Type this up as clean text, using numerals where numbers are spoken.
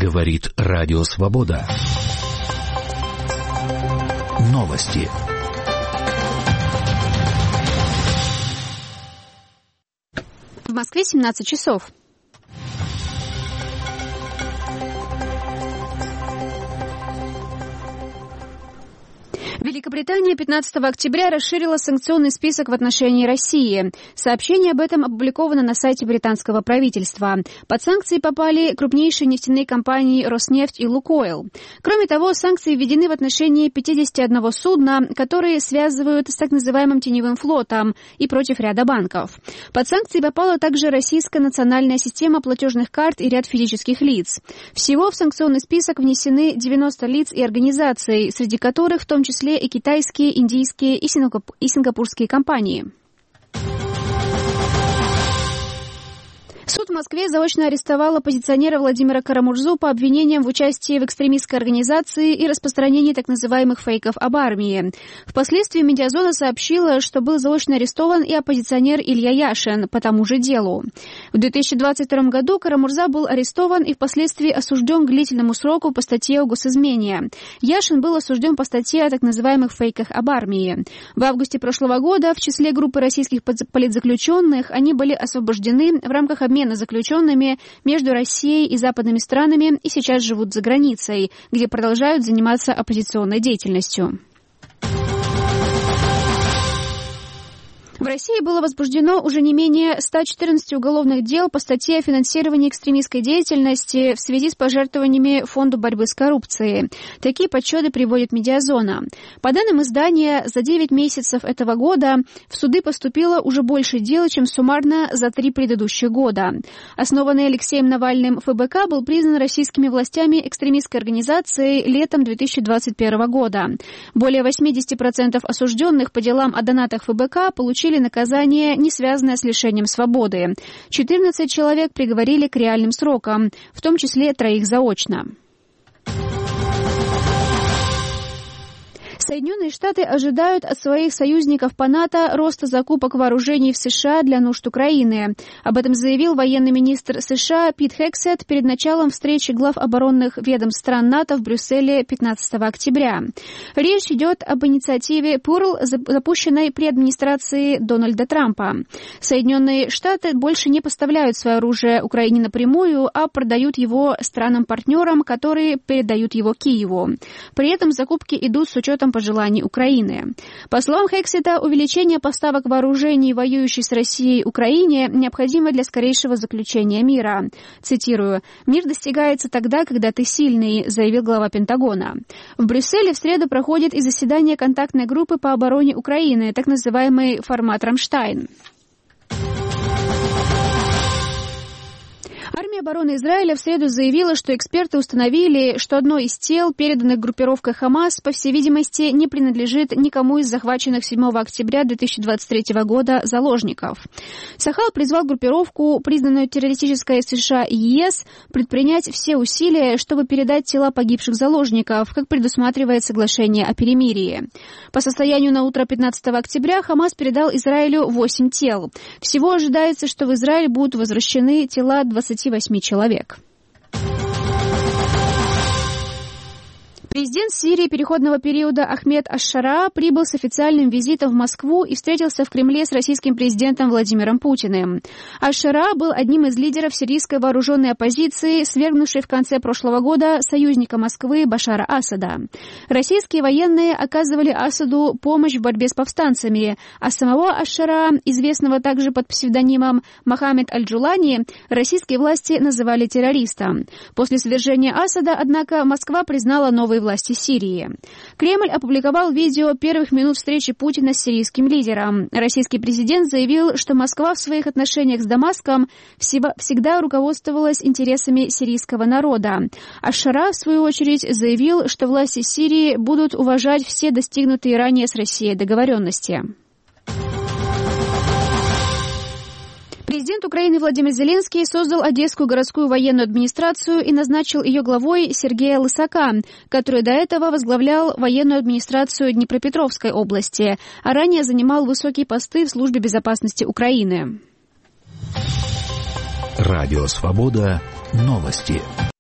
Говорит Радио Свобода. Новости. В Москве 17 часов. Великобритания 15 октября расширила санкционный список в отношении России. Сообщение об этом опубликовано на сайте британского правительства. Под санкции попали крупнейшие нефтяные компании «Роснефть» и «Лукойл». Кроме того, санкции введены в отношении 51 судна, которые связывают с так называемым теневым флотом, и против ряда банков. Под санкции попала также российская национальная система платежных карт и ряд физических лиц. Всего в санкционный список внесены 90 лиц и организаций, среди которых в том числе и китайские, индийские и сингапурские компании. Суд в Москве заочно арестовал оппозиционера Владимира Карамурзу по обвинениям в участии в экстремистской организации и распространении так называемых фейков об армии. Впоследствии «Медиазона» сообщила, что был заочно арестован и оппозиционер Илья Яшин по тому же делу. В 2022 году Карамурза был арестован и впоследствии осужден к длительному сроку по статье о госизмене. Яшин был осужден по статье о так называемых фейках об армии. В августе прошлого года в числе группы российских политзаключенных они были освобождены в рамках обмена заключенными между Россией и западными странами и сейчас живут за границей, где продолжают заниматься оппозиционной деятельностью. В России было возбуждено уже не менее 114 уголовных дел по статье о финансировании экстремистской деятельности в связи с пожертвованиями Фонду борьбы с коррупцией. Такие подсчеты приводит «Медиазона». По данным издания, за 9 месяцев этого года в суды поступило уже больше дел, чем суммарно за 3 предыдущих года. Основанный Алексеем Навальным ФБК был признан российскими властями экстремистской организацией летом 2021 года. Более 80% осужденных по делам о донатах ФБК получили наказание, не связанное с лишением свободы. 14 человек приговорили к реальным срокам, в том числе 3 заочно. Соединенные Штаты ожидают от своих союзников по НАТО роста закупок вооружений в США для нужд Украины. Об этом заявил военный министр США Пит Хексет перед началом встречи глав оборонных ведомств стран НАТО в Брюсселе 15 октября. Речь идет об инициативе PURL, запущенной при администрации Дональда Трампа. Соединенные Штаты больше не поставляют свое оружие Украине напрямую, а продают его странам-партнерам, которые передают его Киеву. При этом закупки идут с учетом пожеланий Украины. По словам Хексета, увеличение поставок вооружений, воюющей с Россией Украине, необходимо для скорейшего заключения мира. Цитирую: «Мир достигается тогда, когда ты сильный», заявил глава Пентагона. В Брюсселе в среду проходит и заседание контактной группы по обороне Украины, так называемый формат «Рамштайн». Армия обороны Израиля в среду заявила, что эксперты установили, что одно из тел, переданных группировкой Хамас, по всей видимости, не принадлежит никому из захваченных 7 октября 2023 года заложников. Сахал призвал группировку, признанную террористической США и ЕС, предпринять все усилия, чтобы передать тела погибших заложников, как предусматривает соглашение о перемирии. По состоянию на утро 15 октября Хамас передал Израилю 8 тел. Всего ожидается, что в Израиль будут возвращены тела 28 человек. Президент Сирии переходного периода Ахмед аш-Шара прибыл с официальным визитом в Москву и встретился в Кремле с российским президентом Владимиром Путиным. Аш-Шара был одним из лидеров сирийской вооруженной оппозиции, свергнувшей в конце прошлого года союзника Москвы Башара Асада. Российские военные оказывали Асаду помощь в борьбе с повстанцами, а самого аш-Шара, известного также под псевдонимом Мохаммед Аль-Джулани, российские власти называли террористом. После свержения Асада, однако, Москва признала новые власти Сирии. Кремль опубликовал видео первых минут встречи Путина с сирийским лидером. Российский президент заявил, что Москва в своих отношениях с Дамаском всегда руководствовалась интересами сирийского народа. Аш-Шара, в свою очередь, заявил, что власти Сирии будут уважать все достигнутые ранее с Россией договоренности. Президент Украины Владимир Зеленский создал Одесскую городскую военную администрацию и назначил ее главой Сергея Лысака, который до этого возглавлял военную администрацию Днепропетровской области, а ранее занимал высокие посты в службе безопасности Украины. Радио Свобода. Новости.